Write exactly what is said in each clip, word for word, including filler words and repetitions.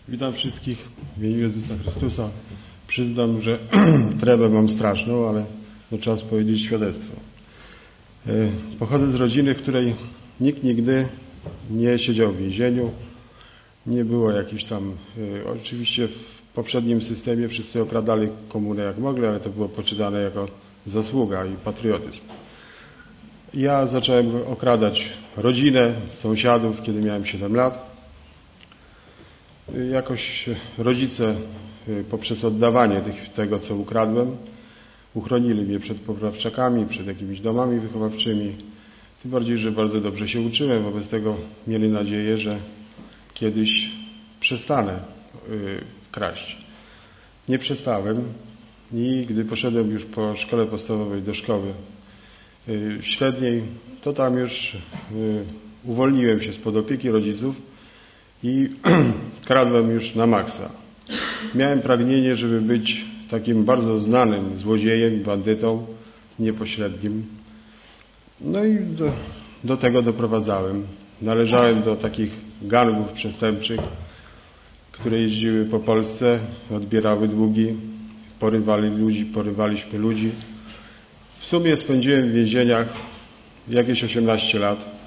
Witam wszystkich w imieniu Jezusa Chrystusa. Przyznam, że tremę mam straszną, ale no, czas powiedzieć świadectwo. Pochodzę z rodziny, w której nikt nigdy nie siedział w więzieniu. Nie było jakichś tam... Oczywiście w poprzednim systemie wszyscy okradali komunę jak mogli, ale to było poczytane jako zasługa i patriotyzm. Ja zacząłem okradać rodzinę, sąsiadów, kiedy miałem siedem lat. Jakoś rodzice poprzez oddawanie tych, tego, co ukradłem, uchronili mnie przed poprawczakami, przed jakimiś domami wychowawczymi. Tym bardziej, że bardzo dobrze się uczyłem, wobec tego mieli nadzieję, że kiedyś przestanę kraść. Nie przestałem i gdy poszedłem już po szkole podstawowej do szkoły średniej, to tam już uwolniłem się spod opieki rodziców i kradłem już na maksa. Miałem pragnienie, żeby być takim bardzo znanym złodziejem, bandytą, niepośrednim. No i do, do tego doprowadzałem. Należałem do takich gangów przestępczych, które jeździły po Polsce, odbierały długi, porywali ludzi, porywaliśmy ludzi. W sumie spędziłem w więzieniach jakieś osiemnaście lat.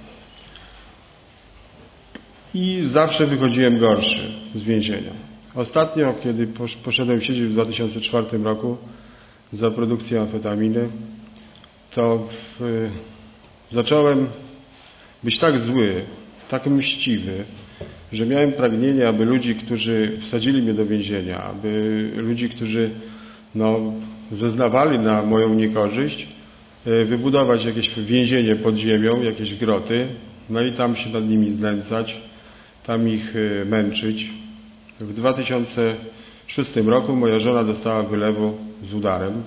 I zawsze wychodziłem gorszy z więzienia. Ostatnio, kiedy poszedłem siedzieć w dwa tysiące czwartym roku za produkcję amfetaminy, to w, zacząłem być tak zły, tak mściwy, że miałem pragnienie, aby ludzi, którzy wsadzili mnie do więzienia, aby ludzi, którzy no, zeznawali na moją niekorzyść, wybudować jakieś więzienie pod ziemią, jakieś groty, no i tam się nad nimi znęcać, tam ich męczyć. W dwa tysiące szóstym roku moja żona dostała wylewu z udarem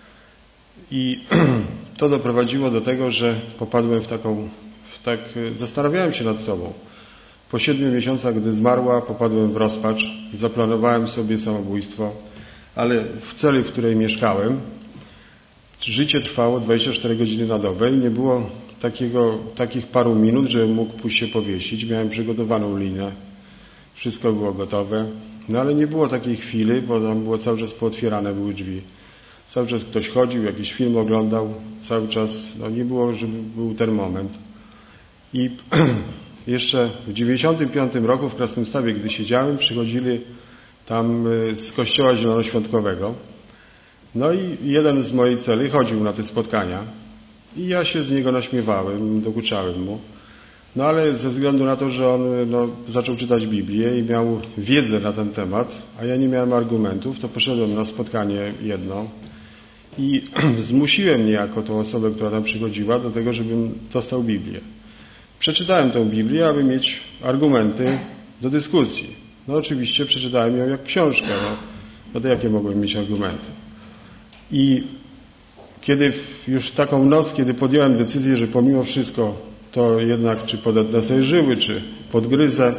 i to doprowadziło do tego, że popadłem w taką, w tak, zastanawiałem się nad sobą. Po siedmiu miesiącach, gdy zmarła, popadłem w rozpacz, zaplanowałem sobie samobójstwo, ale w celi, w której mieszkałem, życie trwało dwadzieścia cztery godziny na dobę i nie było takiego, takich paru minut, żebym mógł pójść się powiesić. Miałem przygotowaną linę, wszystko było gotowe, no ale nie było takiej chwili, bo tam było cały czas pootwierane były drzwi. Cały czas ktoś chodził, jakiś film oglądał, cały czas, no nie było, żeby był ten moment. I jeszcze w dziewięćdziesiątym piątym roku w Krasnymstawie, gdy siedziałem, przychodzili tam z kościoła zielonoświątkowego. No i jeden z mojej celi chodził na te spotkania i ja się z niego naśmiewałem, dokuczałem mu. No ale ze względu na to, że on no, zaczął czytać Biblię i miał wiedzę na ten temat, a ja nie miałem argumentów, to poszedłem na spotkanie jedno i zmusiłem niejako tą osobę, która tam przychodziła, do tego, żebym dostał Biblię. Przeczytałem tę Biblię, aby mieć argumenty do dyskusji. No oczywiście przeczytałem ją jak książkę, no, no to jakie mogłem mieć argumenty? I kiedy już taką noc, kiedy podjąłem decyzję, że pomimo wszystko to jednak czy podetnę sobie żyły, czy podgryzę,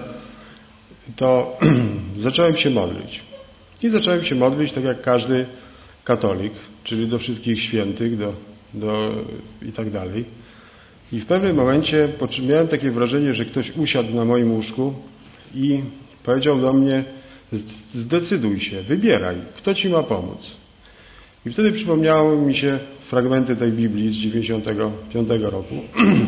to zacząłem się modlić. I zacząłem się modlić tak jak każdy katolik, czyli do wszystkich świętych do, do i tak dalej. I w pewnym momencie miałem takie wrażenie, że ktoś usiadł na moim łóżku i powiedział do mnie: zdecyduj się, wybieraj, kto ci ma pomóc. I wtedy przypomniały mi się fragmenty tej Biblii z dziewięćdziesiątego piątego roku,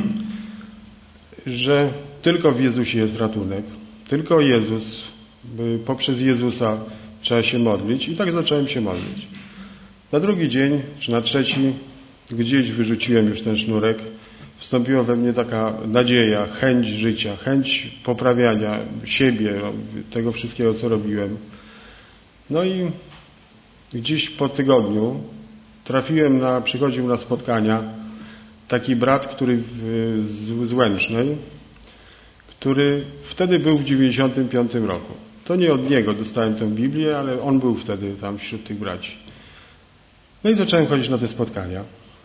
że tylko w Jezusie jest ratunek, tylko Jezus, poprzez Jezusa trzeba się modlić i tak zacząłem się modlić. Na drugi dzień, czy na trzeci, gdzieś wyrzuciłem już ten sznurek, wstąpiła we mnie taka nadzieja, chęć życia, chęć poprawiania siebie, tego wszystkiego, co robiłem. No i gdzieś po tygodniu trafiłem na, przychodził na spotkania taki brat, który w, z, z Łęcznej, który wtedy był w dziewięćdziesiątym piątym roku. To nie od niego dostałem tę Biblię, ale on był wtedy tam wśród tych braci. No i zacząłem chodzić na te spotkania.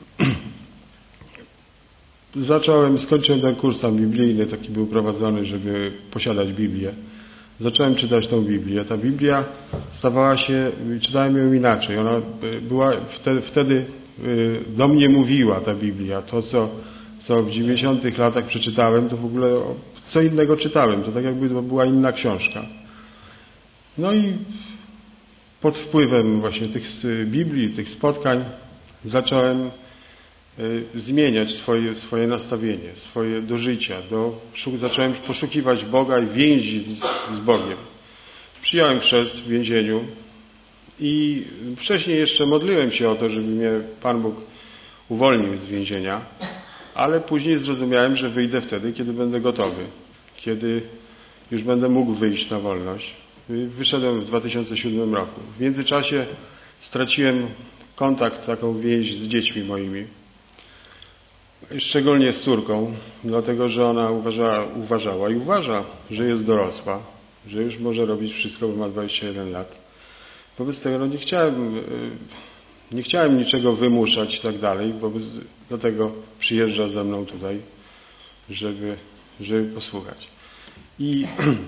Zacząłem, skończyłem ten kurs tam biblijny, taki był prowadzony, żeby posiadać Biblię. Zacząłem czytać tą Biblię. Ta Biblia stawała się, czytałem ją inaczej. Ona była wtedy, wtedy do mnie mówiła ta Biblia. To, co, co w dziewięćdziesiątych latach przeczytałem, to w ogóle co innego czytałem. To tak jakby to była inna książka. No i pod wpływem właśnie tych Biblii, tych spotkań zacząłem zmieniać swoje, swoje nastawienie, swoje do życia. Do, zacząłem poszukiwać Boga i więzi z, z Bogiem. Przyjąłem chrzest w więzieniu i wcześniej jeszcze modliłem się o to, żeby mnie Pan Bóg uwolnił z więzienia, ale później zrozumiałem, że wyjdę wtedy, kiedy będę gotowy, kiedy już będę mógł wyjść na wolność. Wyszedłem w dwa tysiące siódmym roku. W międzyczasie straciłem kontakt, taką więź z dziećmi moimi. Szczególnie z córką, dlatego że ona uważała, uważała i uważa, że jest dorosła, że już może robić wszystko, bo ma dwadzieścia jeden lat. Wobec tego no nie chciałem, nie chciałem niczego wymuszać i tak dalej, wobec dlatego przyjeżdża ze mną tutaj, żeby, żeby posłuchać. I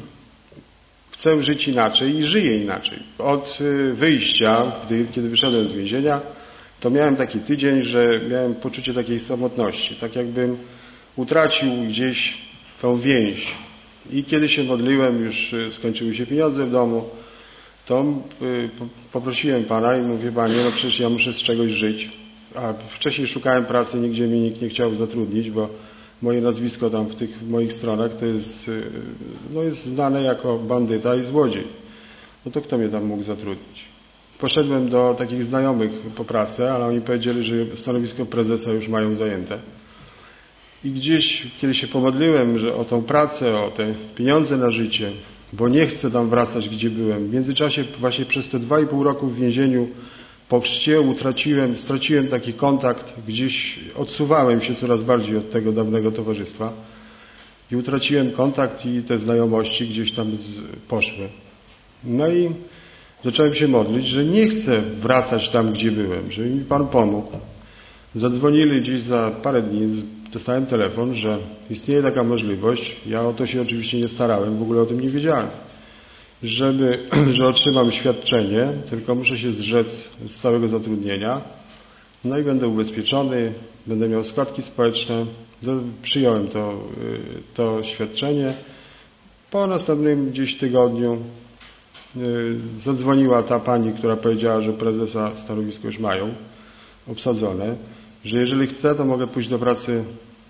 chcę żyć inaczej i żyję inaczej. Od wyjścia, gdy, kiedy wyszedłem z więzienia, to miałem taki tydzień, że miałem poczucie takiej samotności, tak jakbym utracił gdzieś tą więź. I kiedy się modliłem, już skończyły się pieniądze w domu, to poprosiłem Pana i mówię: Panie, no przecież ja muszę z czegoś żyć. A wcześniej szukałem pracy, nigdzie mnie nikt nie chciał zatrudnić, bo moje nazwisko tam w tych w moich stronach to jest, no jest znane jako bandyta i złodziej. No to kto mnie tam mógł zatrudnić? Poszedłem do takich znajomych po pracę, ale oni powiedzieli, że stanowisko prezesa już mają zajęte. I gdzieś, kiedy się pomodliłem, że o tą pracę, o te pieniądze na życie, bo nie chcę tam wracać, gdzie byłem. W międzyczasie właśnie przez te dwa i pół roku w więzieniu po chrzcie utraciłem, straciłem taki kontakt, gdzieś odsuwałem się coraz bardziej od tego dawnego towarzystwa i utraciłem kontakt i te znajomości gdzieś tam z, poszły. No i zacząłem się modlić, że nie chcę wracać tam, gdzie byłem, żeby mi Pan pomógł. Zadzwonili gdzieś za parę dni, dostałem telefon, że istnieje taka możliwość, ja o to się oczywiście nie starałem, w ogóle o tym nie wiedziałem, żeby, że otrzymam świadczenie, tylko muszę się zrzec z stałego zatrudnienia, no i będę ubezpieczony, będę miał składki społeczne. Przyjąłem to, to świadczenie. Po następnym gdzieś tygodniu zadzwoniła ta pani, która powiedziała, że prezesa stanowisko już mają obsadzone, że jeżeli chcę, to mogę pójść do pracy,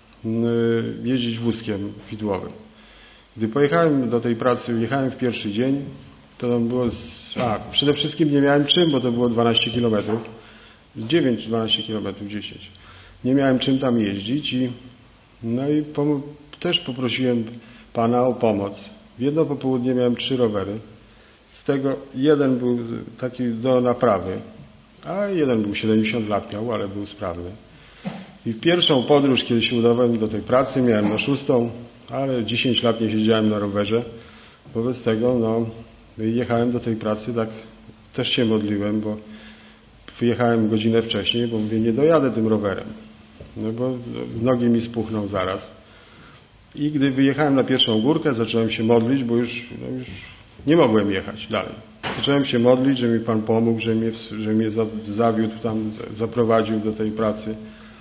jeździć wózkiem widłowym. Gdy pojechałem do tej pracy, jechałem w pierwszy dzień, to tam było, z, a przede wszystkim nie miałem czym, bo to było dwanaście kilometrów, dziewięć dwanaście kilometrów, dziesięć. Nie miałem czym tam jeździć i no i pom- też poprosiłem Pana o pomoc. W jedno popołudnie miałem trzy rowery. Z tego jeden był taki do naprawy, a jeden był siedemdziesiąt lat miał, ale był sprawny. I w pierwszą podróż, kiedy się udawałem do tej pracy, miałem na szóstą, ale dziesięć lat nie siedziałem na rowerze. Wobec tego no, jechałem do tej pracy, tak też się modliłem, bo wyjechałem godzinę wcześniej, bo mówię, nie dojadę tym rowerem, no bo nogi mi spuchną zaraz. I gdy wyjechałem na pierwszą górkę, zacząłem się modlić, bo już, no już nie mogłem jechać dalej. Zacząłem się modlić, że mi Pan pomógł, że mnie, że mnie zawiódł tam, zaprowadził do tej pracy.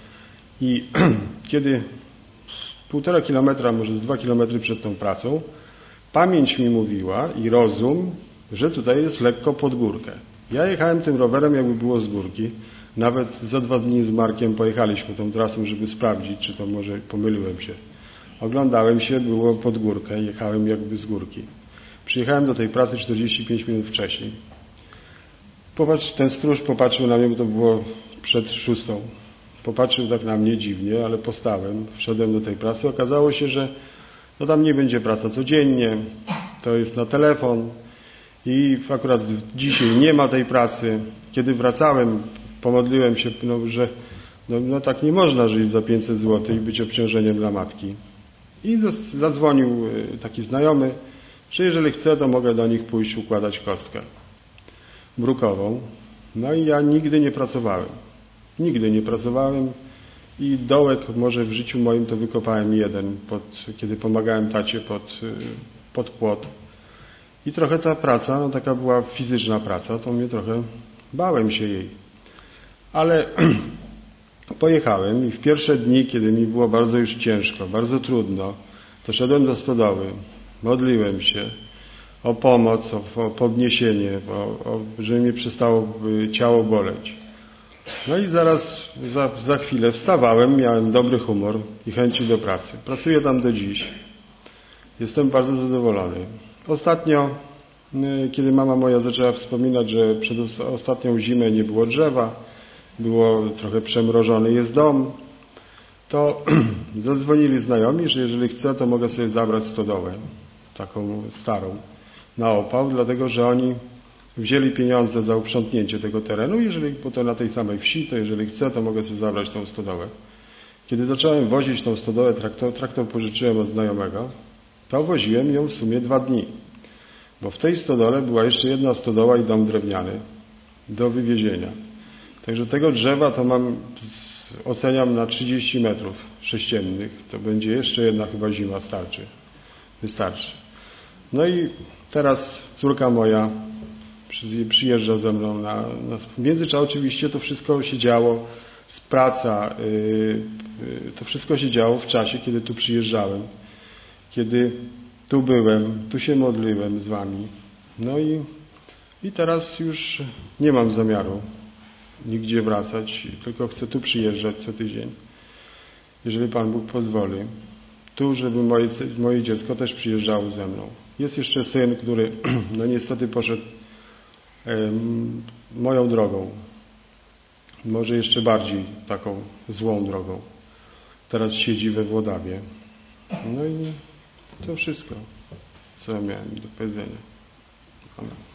I kiedy z półtora kilometra, może z dwa kilometry przed tą pracą, pamięć mi mówiła i rozum, że tutaj jest lekko pod górkę. Ja jechałem tym rowerem, jakby było z górki. Nawet za dwa dni z Markiem pojechaliśmy tą trasą, żeby sprawdzić, czy to może pomyliłem się. Oglądałem się, było pod górkę, jechałem jakby z górki. Przyjechałem do tej pracy czterdzieści pięć minut wcześniej. Popatrz, ten stróż popatrzył na mnie, bo to było przed szóstą. Popatrzył tak na mnie dziwnie, ale postałem. Wszedłem do tej pracy. Okazało się, że no tam nie będzie praca codziennie. To jest na telefon. I akurat dzisiaj nie ma tej pracy. Kiedy wracałem, pomodliłem się, no, że no, no tak nie można żyć za pięćset złotych i być obciążeniem dla matki. I zadzwonił taki znajomy, że jeżeli chcę, to mogę do nich pójść układać kostkę brukową. No i ja nigdy nie pracowałem. Nigdy nie pracowałem i dołek może w życiu moim to wykopałem jeden, pod, kiedy pomagałem tacie pod, pod płot. I trochę ta praca, no taka była fizyczna praca, to mnie trochę bałem się jej. Ale pojechałem i w pierwsze dni, kiedy mi było bardzo już ciężko, bardzo trudno, to szedłem do stodoły, modliłem się, o pomoc, o, o podniesienie, o, o, żeby mi przestało ciało boleć. No i zaraz, za, za chwilę wstawałem, miałem dobry humor i chęci do pracy. Pracuję tam do dziś. Jestem bardzo zadowolony. Ostatnio, kiedy mama moja zaczęła wspominać, że przez ostatnią zimę nie było drzewa, było trochę przemrożony jest dom, to zadzwonili znajomi, że jeżeli chcę, to mogę sobie zabrać stodołę, taką starą, na opał, dlatego że oni wzięli pieniądze za uprzątnięcie tego terenu, jeżeli, bo to na tej samej wsi, to jeżeli chcę, to mogę sobie zabrać tą stodołę. Kiedy zacząłem wozić tą stodołę, traktor, traktor pożyczyłem od znajomego, to woziłem ją w sumie dwa dni, bo w tej stodole była jeszcze jedna stodoła i dom drewniany do wywiezienia. Także tego drzewa to mam, oceniam na trzydzieści metrów sześciennych. To będzie jeszcze jedna chyba zima starczy. Wystarczy. No i teraz córka moja przyjeżdża ze mną na, na w międzyczasie oczywiście to wszystko się działo z praca, yy, yy, to wszystko się działo w czasie, kiedy tu przyjeżdżałem, kiedy tu byłem, tu się modliłem z wami. No i, i teraz już nie mam zamiaru nigdzie wracać, tylko chcę tu przyjeżdżać co tydzień, jeżeli Pan Bóg pozwoli. Tu, żeby moje, moje dziecko też przyjeżdżało ze mną. Jest jeszcze syn, który no niestety poszedł um, moją drogą. Może jeszcze bardziej taką złą drogą. Teraz siedzi we Włodawie. No i to wszystko, co miałem do powiedzenia. Amen.